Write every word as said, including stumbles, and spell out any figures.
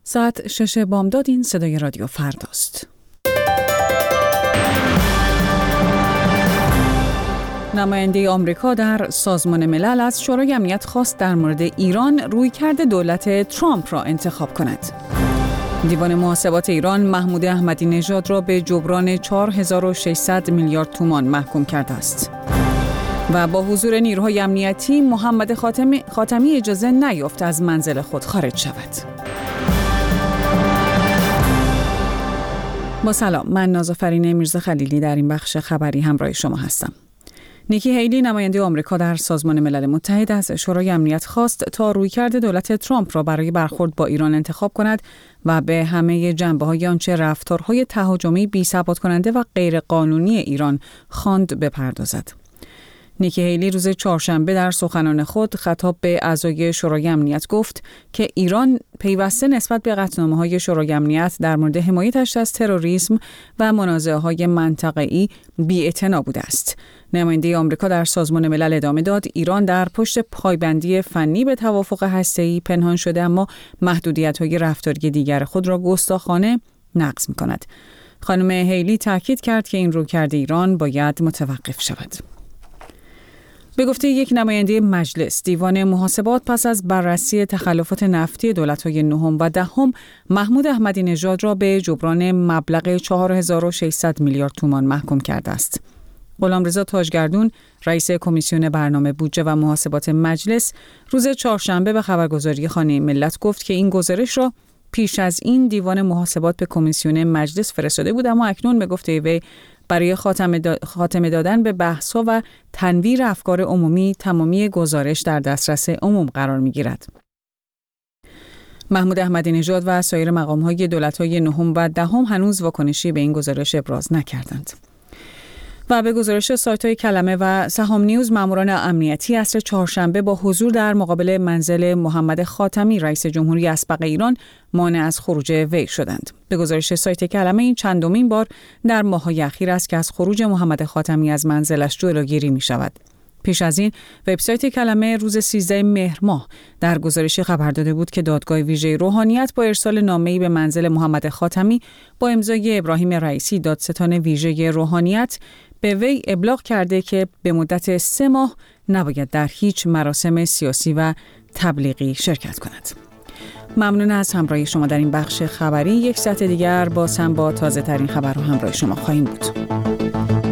ساعت شش بامداد. این صدای رادیو فرداست. نماینده آمریکا در سازمان ملل از شورای امنیت خواست در مورد ایران رویکرد دولت ترامپ را انتخاب کند. دیوان محاسبات ایران محمود احمدی نژاد را به جبران چهار هزار و ششصد میلیارد تومان محکوم کرده است. و با حضور نیروهای امنیتی محمد خاتمی, خاتمی اجازه نیافت از منزل خود خارج شود. با سلام، من نازافرین میرزا خلیلی در این بخش خبری همراه شما هستم. نیکی هیلی نماینده آمریکا در سازمان ملل متحد از شورای امنیت خواست تا رویکرد دولت ترامپ را برای برخورد با ایران انتخاب کند و به همه جنبه‌های آنچه رفتارهای تهاجمی بی‌ثبات کننده و غیرقانونی ایران خواند بپردازد. نیکی هیلی روز چهارشنبه در سخنان خود خطاب به اعضای شورای امنیت گفت که ایران پیوسته نسبت به قطعنامه‌های شورای امنیت در مورد حمایتش از تروریسم و منازعه‌های منطقه‌ای بی‌اعتنا بوده است. نماینده آمریکا در سازمان ملل ادامه داد ایران در پشت پایبندی فنی به توافق هسته‌ای پنهان شده، اما محدودیت‌های رفتاری دیگر خود را گستاخانه نقض می‌کند. خانم هیلی تاکید کرد که این رویکرد ایران باید متوقف شود. به گفته یک نماینده مجلس، دیوان محاسبات پس از بررسی تخلفات نفتی دولت‌های نهم و دهم محمود احمدی نژاد را به جبران مبلغ چهار هزار و ششصد میلیارد تومان محکوم کرده است. غلامرضا تاجگردون، رئیس کمیسیون برنامه بودجه و محاسبات مجلس، روز چهارشنبه به خبرگزاری خانه ملت گفت که این گزارش را پیش از این دیوان محاسبات به کمیسیون مجلس فرستاده بود، اما اکنون به گفته وی برای خاتمه دادن به بحث‌ها و تنویر افکار عمومی تمامی گزارش در دسترس عموم قرار می‌گیرد. محمود احمدی نژاد و سایر مقام‌های دولت‌های نهم و دهم هنوز واکنشی به این گزارش ابراز نکردند. و به گزارش سایت‌های کلمه و سهام نیوز، ماموران امنیتی عصر چهارشنبه با حضور در مقابل منزل محمد خاتمی رئیس جمهوری اسبق ایران مانع از خروج وی شدند. به گزارش سایت کلمه، این چندمین بار در ماه‌های اخیر است که از خروج محمد خاتمی از منزلش جلوگیری می‌شود. پیش از این وبسایت کلمه روز سیزده مهر ماه در گزارشی خبر داده بود که دادگاه ویژه روحانیت با ارسال نامه‌ای به منزل محمد خاتمی با امضای ابراهیم رئیسی، دادستان ویژه روحانیت، به وی ابلاغ کرده که به مدت سه ماه نباید در هیچ مراسم سیاسی و تبلیغی شرکت کند. ممنون از همراهی شما در این بخش خبری. یک ساعت دیگر باز هم با تازه ترین خبر و همراه شما خواهیم بود.